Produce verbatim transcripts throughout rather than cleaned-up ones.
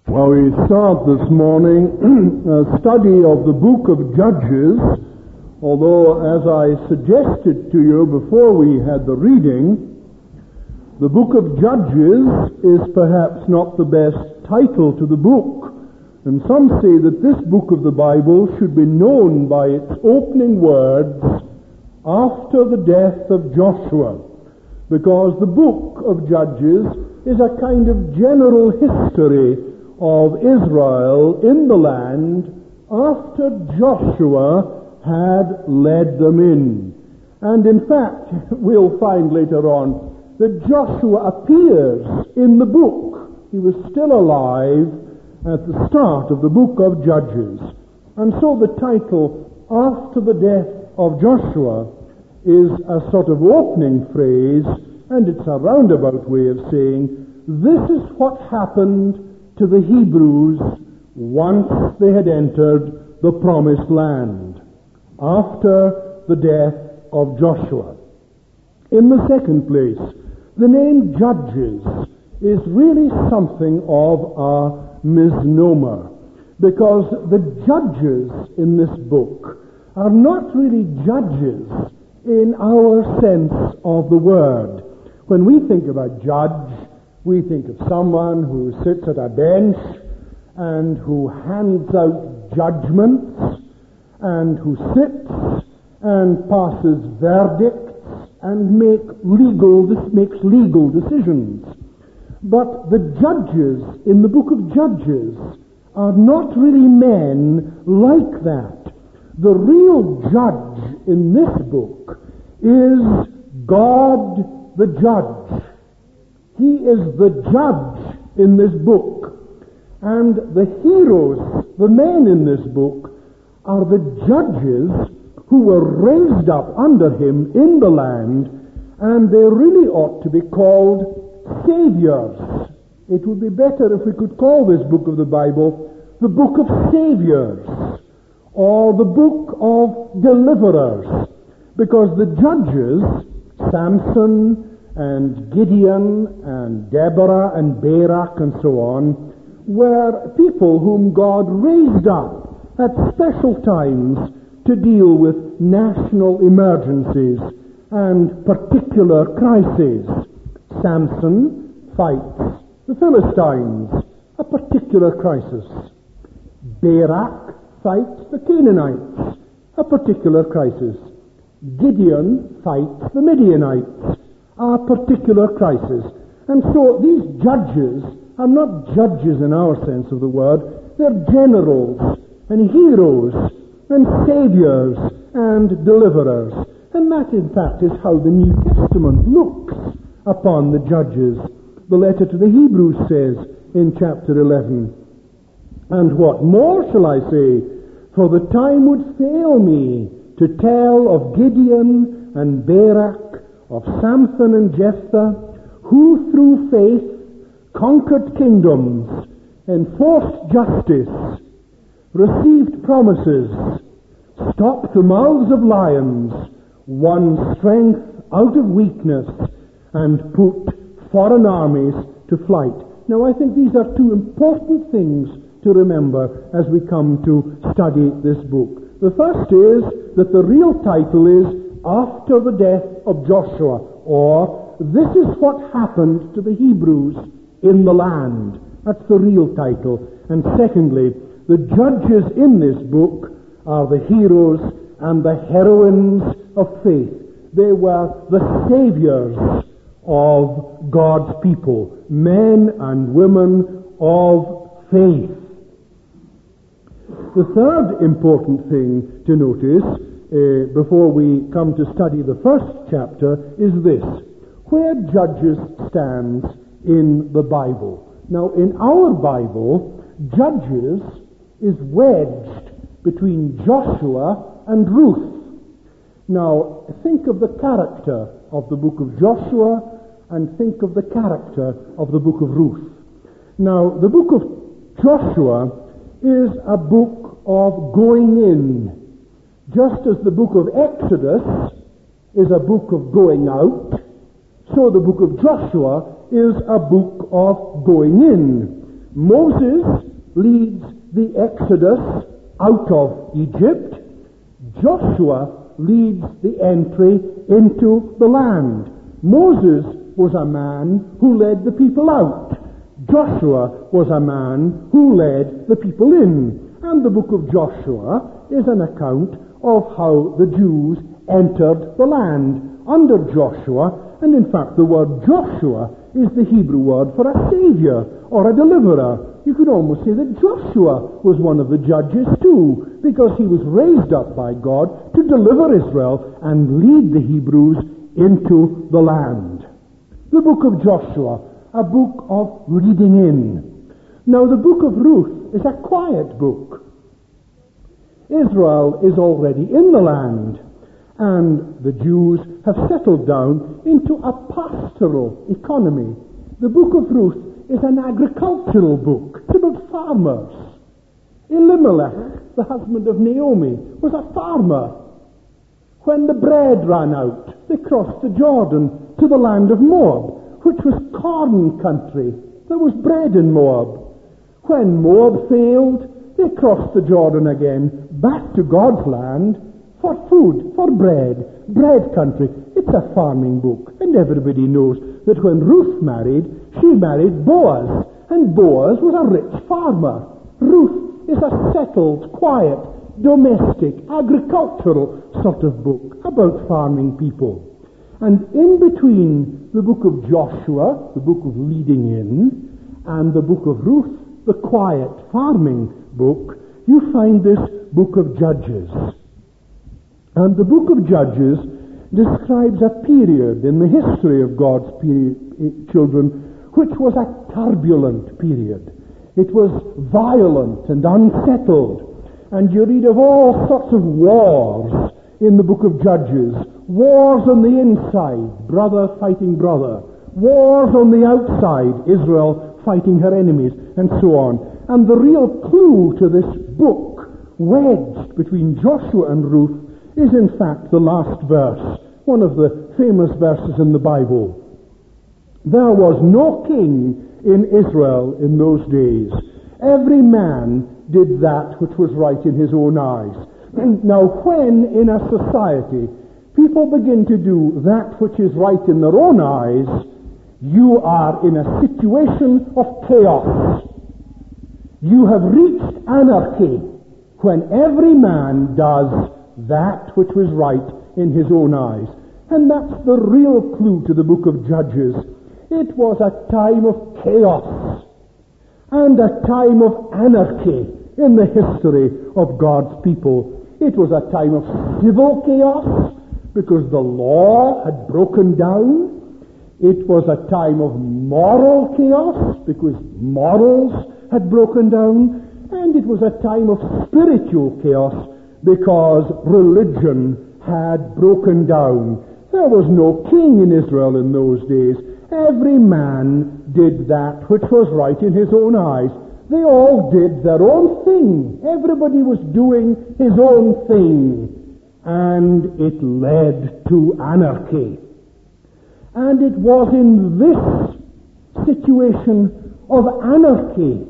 Well, we start this morning a study of the book of Judges, although as I suggested to you before we had the reading, the book of Judges is perhaps not the best title to the book. And some say that this book of the Bible should be known by its opening words, after the death of Joshua, because the book of Judges is a kind of general history of Israel in the land after Joshua had led them in. And in fact, we'll find later on that Joshua appears in the book. He was still alive at the start of the book of Judges. And so the title, After the Death of Joshua, is a sort of opening phrase, and it's a roundabout way of saying, this is what happened to the Hebrews once they had entered the promised land, after the death of Joshua. In the second place, the name Judges is really something of a misnomer, because the judges in this book are not really judges in our sense of the word. When we think about judge, we think of someone who sits at a bench and who hands out judgments and who sits and passes verdicts and make legal, this makes legal decisions. But the judges in the book of Judges are not really men like that. The real judge in this book is God the judge. He is the judge in this book. And the heroes, the men in this book, are the judges who were raised up under him in the land, and they really ought to be called saviors. It would be better if we could call this book of the Bible the book of saviors, or the book of deliverers, because the judges, Samson and Gideon and Deborah and Barak and so on, were people whom God raised up at special times to deal with national emergencies and particular crises. Samson fights the Philistines, a particular crisis. Barak fights the Canaanites, a particular crisis. Gideon fights the Midianites, a particular crisis. And so these judges are not judges in our sense of the word. They're generals and heroes and saviors and deliverers. And that, in fact, is how the New Testament looks upon the judges. The letter to the Hebrews says in chapter eleven, "And what more shall I say? For the time would fail me to tell of Gideon and Barak, of Samson and Jephthah, who through faith conquered kingdoms, enforced justice, received promises, stopped the mouths of lions, won strength out of weakness, and put foreign armies to flight." Now I think these are two important things to remember as we come to study this book. The first is that the real title is After the Death of Joshua, or This is what happened to the Hebrews in the land. That's the real title. And secondly, the judges in this book are the heroes and the heroines of faith. They were the saviors of God's people, men and women of faith. The third important thing to notice uh, before we come to study the first chapter is this: where Judges stands in the Bible. Now, in our Bible, Judges is wedged between Joshua and Ruth. Now, think of the character of the book of Joshua and think of the character of the book of Ruth. Now, the book of Joshua is a book of going in, just as the book of Exodus is a book of going out, so the book of Joshua is a book of going in. Moses leads the Exodus out of Egypt. Joshua leads the entry into the land. Moses was a man who led the people out. Joshua was a man who led the people in. And the book of Joshua is an account of how the Jews entered the land under Joshua. And in fact, the word Joshua is the Hebrew word for a savior or a deliverer. You could almost say that Joshua was one of the judges too, because he was raised up by God to deliver Israel and lead the Hebrews into the land. The book of Joshua, a book of reading in. Now the book of Ruth is a quiet book. Israel is already in the land, and the Jews have settled down into a pastoral economy. The book of Ruth is an agricultural book. It's about farmers. Elimelech, the husband of Naomi, was a farmer. When the bread ran out, they crossed the Jordan to the land of Moab, which was corn country. There was bread in Moab. When Moab failed, they crossed the Jordan again, back to God's land, for food, for bread, bread country. It's a farming book, and everybody knows that when Ruth married, she married Boaz, and Boaz was a rich farmer. Ruth is a settled, quiet, domestic, agricultural sort of book about farming people. And in between the book of Joshua, the book of leading in, and the book of Ruth, the quiet farming book, you find this book of Judges. And the book of Judges describes a period in the history of God's period, children, which was a turbulent period. It was violent and unsettled. And you read of all sorts of wars in the book of Judges. Wars on the inside, brother fighting brother. Wars on the outside, Israel fighting her enemies, and so on. And the real clue to this book, wedged between Joshua and Ruth, is in fact the last verse, one of the famous verses in the Bible. There was no king in Israel in those days. Every man did that which was right in his own eyes. Now when in a society people begin to do that which is right in their own eyes, you are in a situation of chaos. You have reached anarchy when every man does that which was right in his own eyes. And that's the real clue to the book of Judges. It was a time of chaos and a time of anarchy in the history of God's people. It was a time of civil chaos because the law had broken down. It was a time of moral chaos because morals had broken down. And it was a time of spiritual chaos because religion had broken down. There was no king in Israel in those days. Every man did that which was right in his own eyes. They all did their own thing. Everybody was doing his own thing. And it led to anarchy. And it was in this situation of anarchy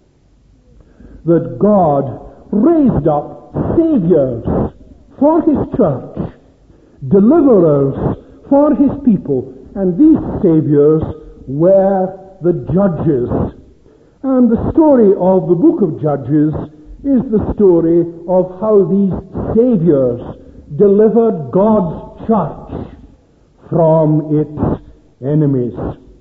that God raised up saviors for his church, deliverers for his people, and these saviors were the judges. And the story of the book of Judges is the story of how these saviors delivered God's church from its enemies.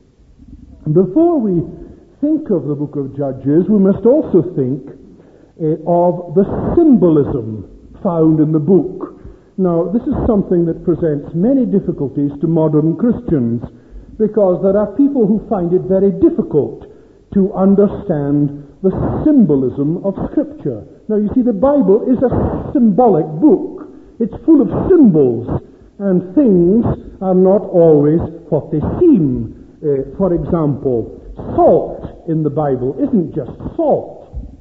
Before we think of the book of Judges, we must also think uh, of the symbolism found in the book. Now, this is something that presents many difficulties to modern Christians, because there are people who find it very difficult to understand the symbolism of Scripture. Now, you see, the Bible is a symbolic book. It's full of symbols, and things are not always what they seem. Uh, for example, salt in the Bible isn't just salt.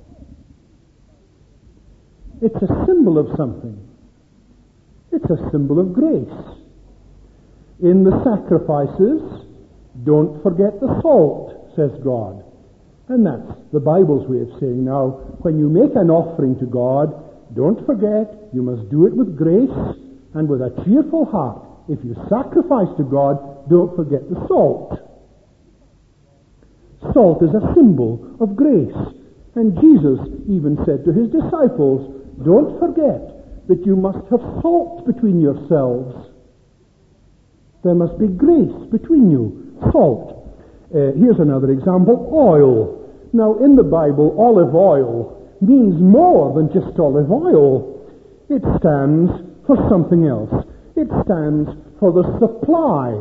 It's a symbol of something. It's a symbol of grace. In the sacrifices, don't forget the salt, says God. And that's the Bible's way of saying, now, when you make an offering to God, don't forget, you must do it with grace and with a cheerful heart. If you sacrifice to God, don't forget the salt. Salt is a symbol of grace. And Jesus even said to his disciples, don't forget that you must have salt between yourselves. There must be grace between you. Salt. Uh, here's another example, oil. Now, in the Bible, olive oil means more than just olive oil. It stands for something else. It stands for the supply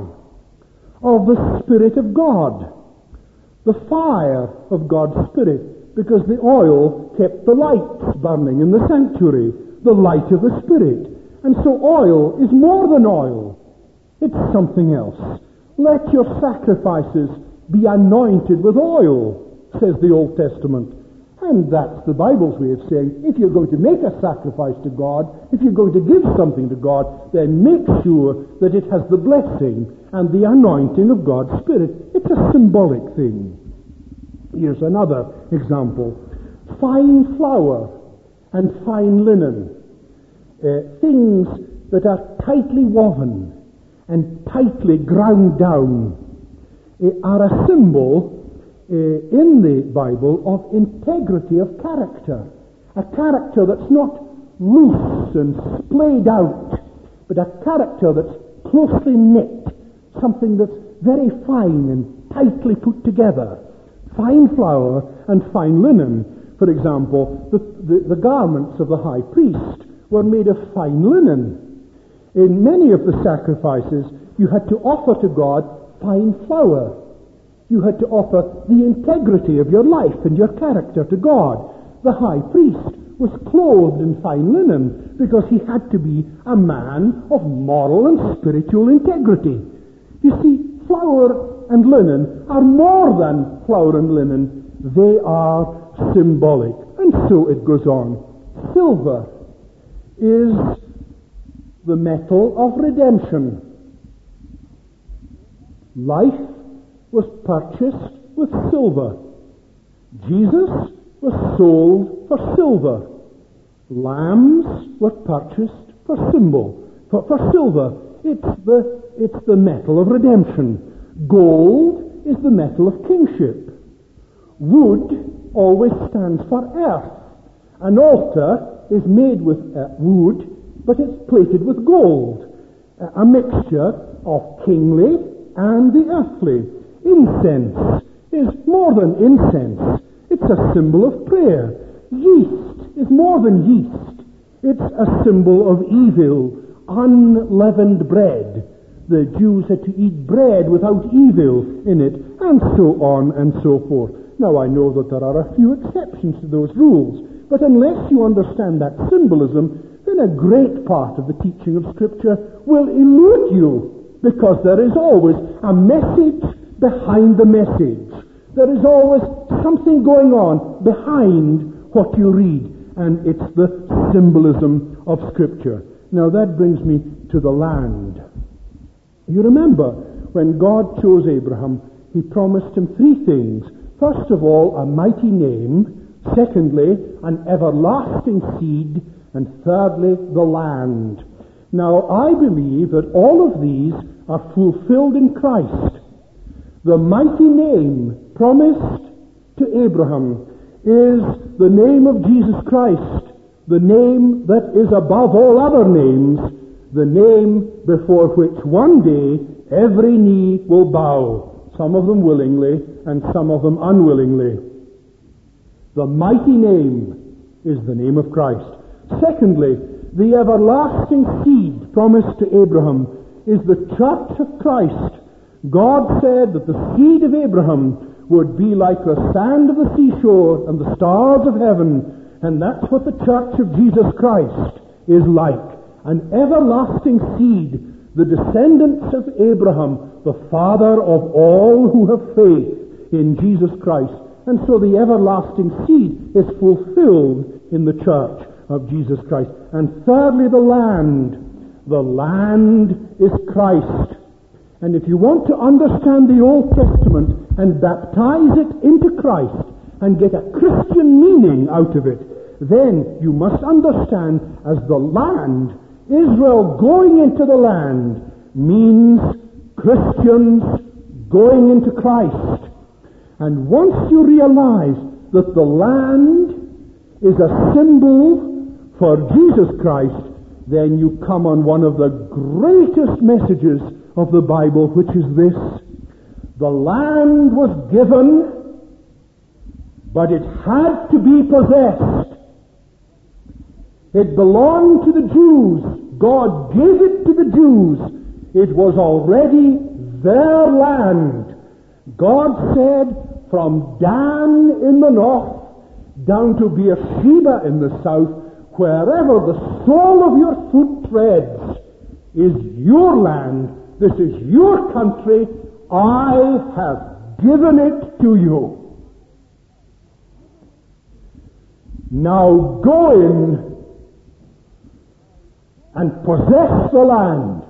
of the Spirit of God, the fire of God's Spirit, because the oil kept the lights burning in the sanctuary, the light of the Spirit. And so oil is more than oil. It's something else. Let your sacrifices be anointed with oil, says the Old Testament. And that's the Bible's way of saying, if you're going to make a sacrifice to God, if you're going to give something to God, then make sure that it has the blessing and the anointing of God's Spirit. It's a symbolic thing. Here's another example. Fine flour and fine linen. Uh, things that are tightly woven and tightly ground down uh, are a symbol uh, in the Bible of integrity of character. A character that's not loose and splayed out, but a character that's closely knit, something that's very fine and tightly put together. Fine flour and fine linen. For example, the, the, the garments of the high priest were made of fine linen. In many of the sacrifices, you had to offer to God fine flour. You had to offer the integrity of your life and your character to God. The high priest was clothed in fine linen because he had to be a man of moral and spiritual integrity. You see, flour and linen are more than flour and linen. They are symbolic. And so it goes on. Silver is the metal of redemption. Life was purchased with silver. Jesus was sold for silver. Lambs were purchased for symbol, for, for silver. It's the, it's the metal of redemption. Gold is the metal of kingship. Wood always stands for earth. An altar is made with uh, wood, but it's plated with gold. Uh, a mixture of kingly and the earthly. Incense is more than incense. It's a symbol of prayer. Yeast is more than yeast. It's a symbol of evil, unleavened bread. The Jews had to eat bread without evil in it, and so on and so forth. Now, I know that there are a few exceptions to those rules, but unless you understand that symbolism, then a great part of the teaching of Scripture will elude you, because there is always a message behind the message. There is always something going on behind what you read, and it's the symbolism of Scripture. Now that brings me to the land. You remember, when God chose Abraham, he promised him three things. First of all, a mighty name. Secondly, an everlasting seed. And thirdly, the land. Now, I believe that all of these are fulfilled in Christ. The mighty name promised to Abraham is the name of Jesus Christ, the name that is above all other names, the name before which one day every knee will bow, some of them willingly and some of them unwillingly. The mighty name is the name of Christ. Secondly, the everlasting seed promised to Abraham is the church of Christ. God said that the seed of Abraham would be like the sand of the seashore and the stars of heaven, and that's what the church of Jesus Christ is like. An everlasting seed, the descendants of Abraham, the father of all who have faith in Jesus Christ. And so the everlasting seed is fulfilled in the church of Jesus Christ. And thirdly, the land. The land is Christ. And if you want to understand the Old Testament and baptize it into Christ, and get a Christian meaning out of it, then you must understand as the land, Israel going into the land means Christians going into Christ. And once you realize that the land is a symbol for Jesus Christ, then you come on one of the greatest messages of the Bible, which is this: the land was given, but it had to be possessed. It belonged to the Jews. God gave it to the Jews. It was already their land. God said, from Dan in the north down to Beersheba in the south, wherever the sole of your foot treads is your land. This is your country. I have given it to you. Now go in and possess the land.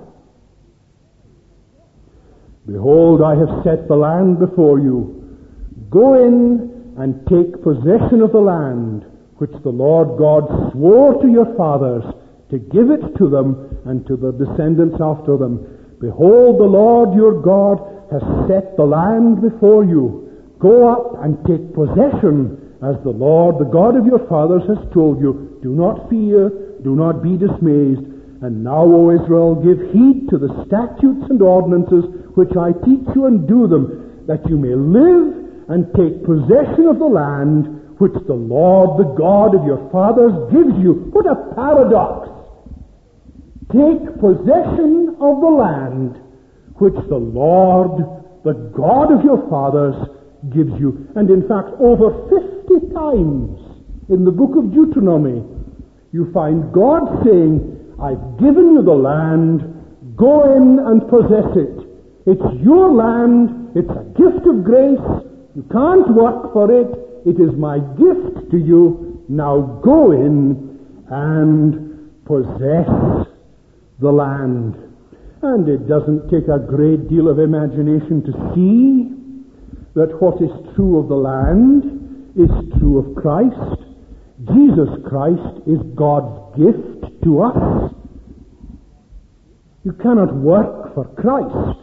Behold, I have set the land before you. Go in and take possession of the land which the Lord God swore to your fathers to give it to them and to the descendants after them. Behold, the Lord your God has set the land before you. Go up and take possession as the Lord, the God of your fathers, has told you. Do not fear, do not be dismayed. And now, O Israel, give heed to the statutes and ordinances which I teach you, and do them, that you may live and take possession of the land which the Lord, the God of your fathers, gives you. What a paradox! Take possession of the land which the Lord, the God of your fathers, gives you. And in fact, over fifty times in the book of Deuteronomy, you find God saying, I've given you the land, go in and possess it. It's your land, it's a gift of grace, you can't work for it, it is my gift to you. Now go in and possess the land. And it doesn't take a great deal of imagination to see that what is true of the land is true of Christ. Jesus Christ is God's gift to us. You cannot work for Christ.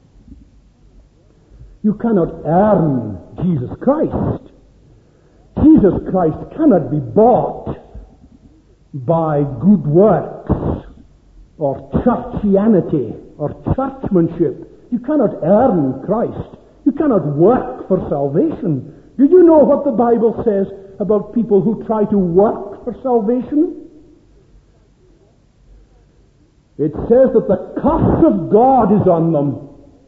You cannot earn Jesus Christ. Jesus Christ cannot be bought by good works or churchianity or churchmanship. You cannot earn Christ. You cannot work for salvation. Do you know what the Bible says about people who try to work for salvation? It says that the curse of God is on them.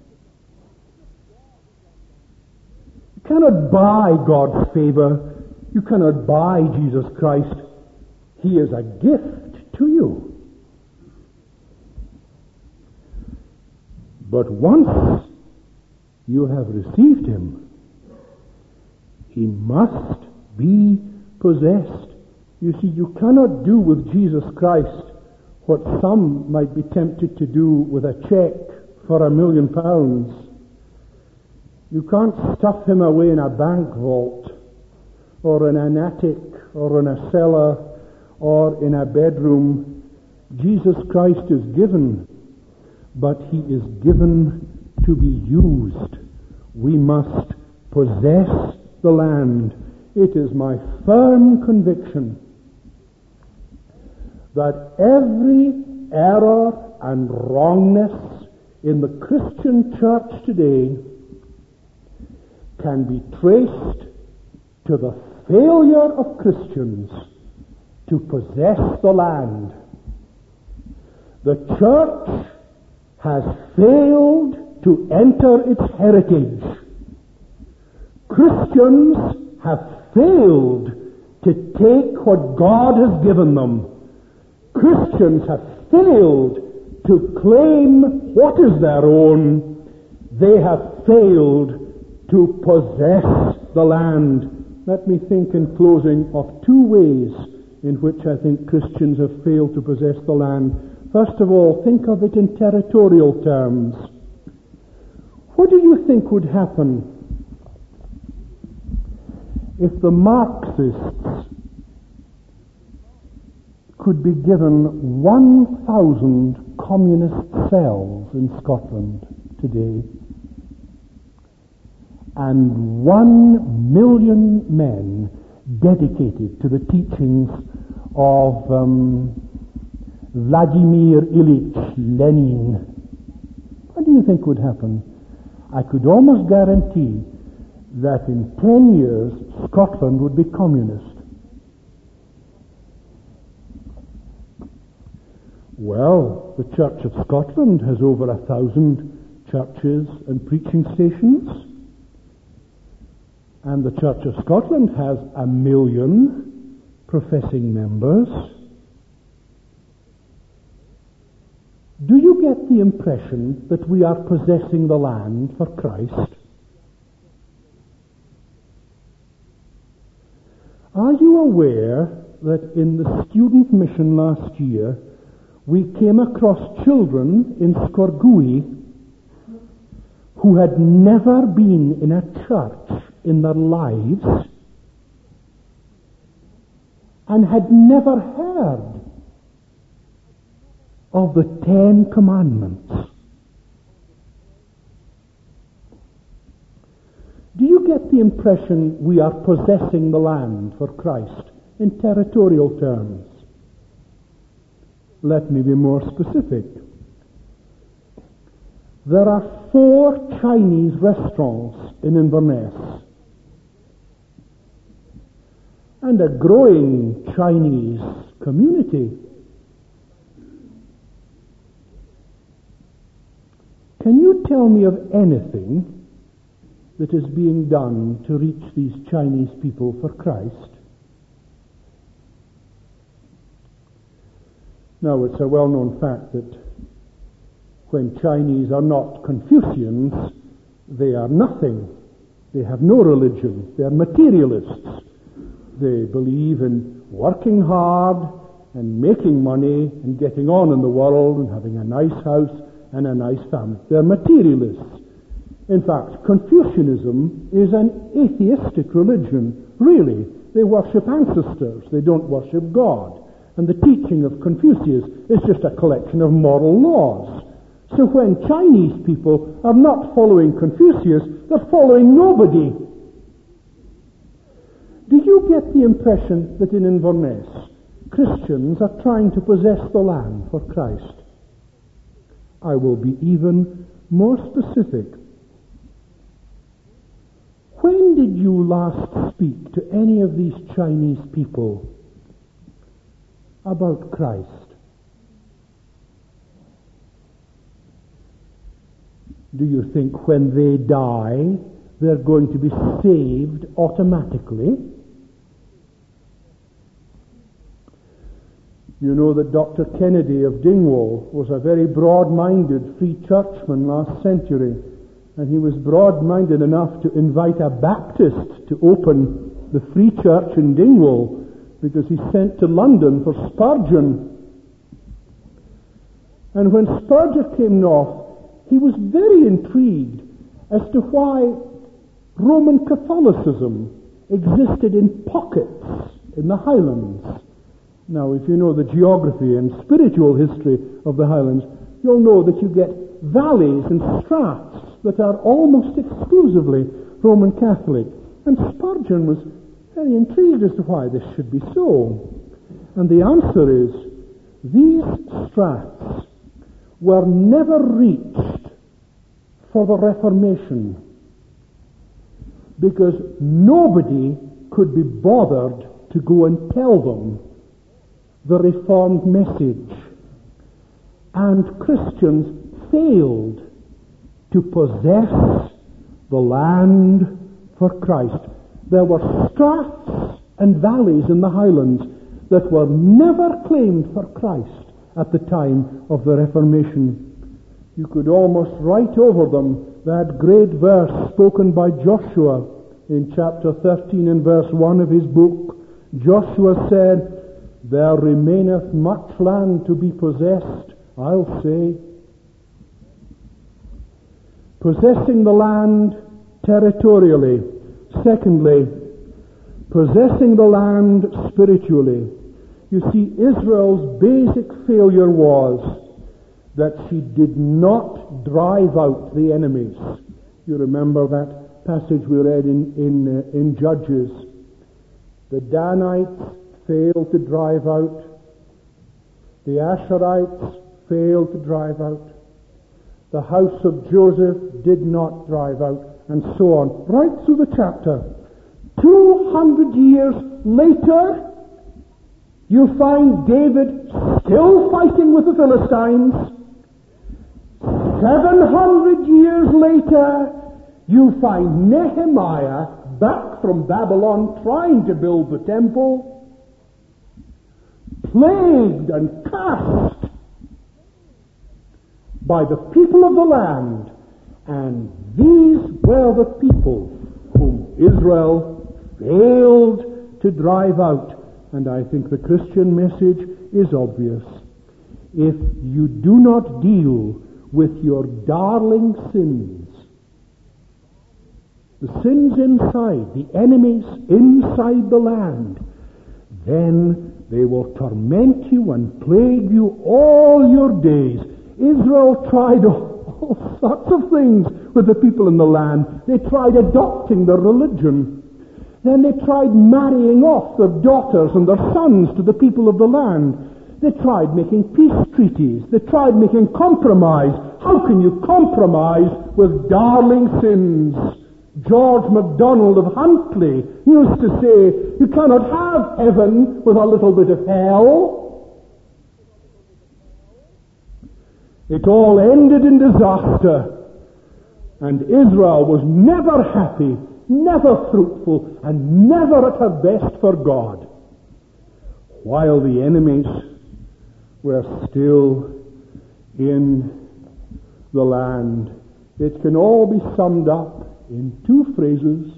You cannot buy God's favor. You cannot buy Jesus Christ. He is a gift to you. But once you have received him, he must be possessed. You see, you cannot do with Jesus Christ what some might be tempted to do with a check for a million pounds. You can't stuff him away in a bank vault, or in an attic, or in a cellar, or in a bedroom. Jesus Christ is given, but he is given to be used. We must possess the land. It is my firm conviction that every error and wrongness in the Christian church today can be traced to the failure of Christians to possess the land. The church has failed to enter its heritage. Christians have failed to take what God has given them. Christians have failed to claim what is their own. They have failed to possess the land. Let me think in closing of two ways in which I think Christians have failed to possess the land. First of all, think of it in territorial terms. What do you think would happen If the Marxists could be given one thousand communist cells in Scotland today, and one million men dedicated to the teachings of um, Vladimir Ilyich Lenin, what do you think would happen? I could almost guarantee that in ten years Scotland would be communist. Well, the Church of Scotland has over a thousand churches and preaching stations, and the Church of Scotland has a million professing members. Do you get the impression that we are possessing the land for Christ? Are you aware that in the student mission last year we came across children in Scorgui who had never been in a church in their lives and had never heard of the Ten Commandments? Do you get the impression we are possessing the land for Christ in territorial terms? Let me be more specific. There are four Chinese restaurants in Inverness, and a growing Chinese community. Can you tell me of anything that is being done to reach these Chinese people for Christ? Now, it's a well-known fact that when Chinese are not Confucians, they are nothing. They have no religion. They are materialists. They believe in working hard and making money and getting on in the world and having a nice house and a nice family. They are materialists. In fact, Confucianism is an atheistic religion. Really, they worship ancestors. They don't worship God. And the teaching of Confucius is just a collection of moral laws. So when Chinese people are not following Confucius, they're following nobody. Do you get the impression that in Inverness, Christians are trying to possess the land for Christ? I will be even more specific. When did you last speak to any of these Chinese people about Christ? Do you think when they die, they're going to be saved automatically? You know that Doctor Kennedy of Dingwall was a very broad-minded free churchman last century, and he was broad-minded enough to invite a Baptist to open the free church in Dingwall because he sent to London for Spurgeon. And when Spurgeon came north, he was very intrigued as to why Roman Catholicism existed in pockets in the Highlands. Now, if you know the geography and spiritual history of the Highlands, you'll know that you get valleys and strats that are almost exclusively Roman Catholic. And Spurgeon was very intrigued as to why this should be so. And the answer is, these strats were never reached for the Reformation because nobody could be bothered to go and tell them the Reformed message. And Christians failed to possess the land for Christ. There were strats and valleys in the Highlands that were never claimed for Christ at the time of the Reformation. You could almost write over them that great verse spoken by Joshua in chapter thirteen and verse one of his book. Joshua said, "There remaineth much land to be possessed, I'll say." Possessing the land territorially. Secondly, possessing the land spiritually. You see, Israel's basic failure was that she did not drive out the enemies. You remember that passage we read in, in, uh, in Judges. The Danites failed to drive out. The Asherites failed to drive out. The house of Joseph did not drive out, and so on. Right through the chapter. Two hundred years later, you find David still fighting with the Philistines. Seven hundred years later, you find Nehemiah back from Babylon trying to build the temple, plagued and cursed by the people of the land. And these were the people whom Israel failed to drive out. And I think the Christian message is obvious. If you do not deal with your darling sins, the sins inside, the enemies inside the land, then they will torment you and plague you all your days. Israel tried all sorts of things with the people in the land. They tried adopting their religion. Then they tried marrying off their daughters and their sons to the people of the land. They tried making peace treaties. They tried making compromise. How can you compromise with darling sins? George MacDonald of Huntly used to say, you cannot have heaven with a little bit of hell. It all ended in disaster. And Israel was never happy, never fruitful, and never at her best for God, while the enemies were still in the land. It can all be summed up in two phrases.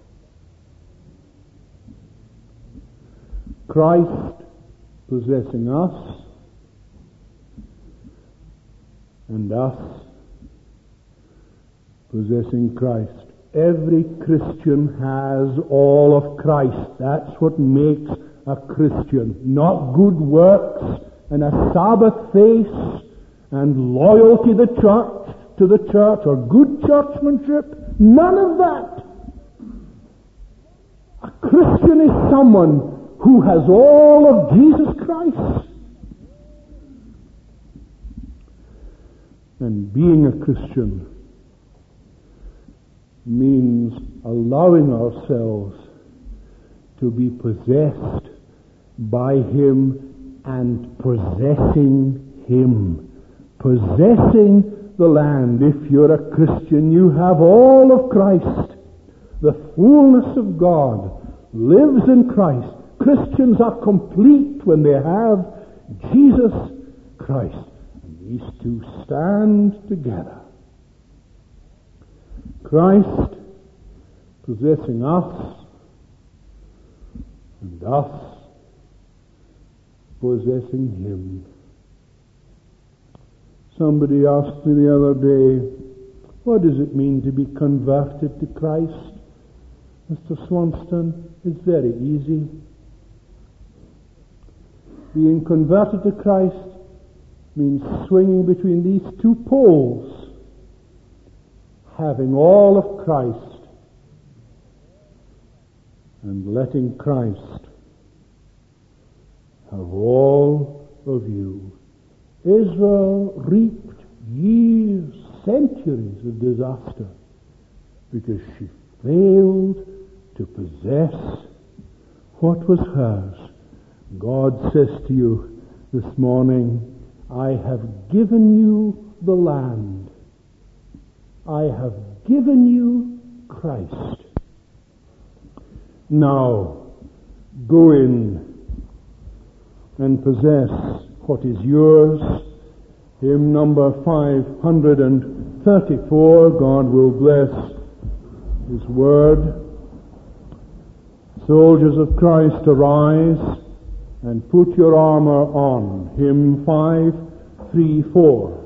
Christ possessing us, and us possessing Christ. Every Christian has all of Christ. That's what makes a Christian. Not good works and a Sabbath face and loyalty to the church, to the church, or good churchmanship. None of that. A Christian is someone who has all of Jesus Christ. And being a Christian means allowing ourselves to be possessed by Him and possessing Him. Possessing the land. If you're a Christian, you have all of Christ. The fullness of God lives in Christ. Christians are complete when they have Jesus Christ. And these two stand together. Christ possessing us, and us possessing Him. Somebody asked me the other day, what does it mean to be converted to Christ? Mister Swanston, it's very easy. Being converted to Christ means swinging between these two poles. Having all of Christ and letting Christ have all of you. Israel reaped years, centuries of disaster because she failed to possess what was hers. God says to you this morning, I have given you the land. I have given you Christ. Now, go in and possess what is yours. Hymn number five hundred thirty-four. God will bless His word. Soldiers of Christ, arise and put your armor on. Hymn five thirty-four.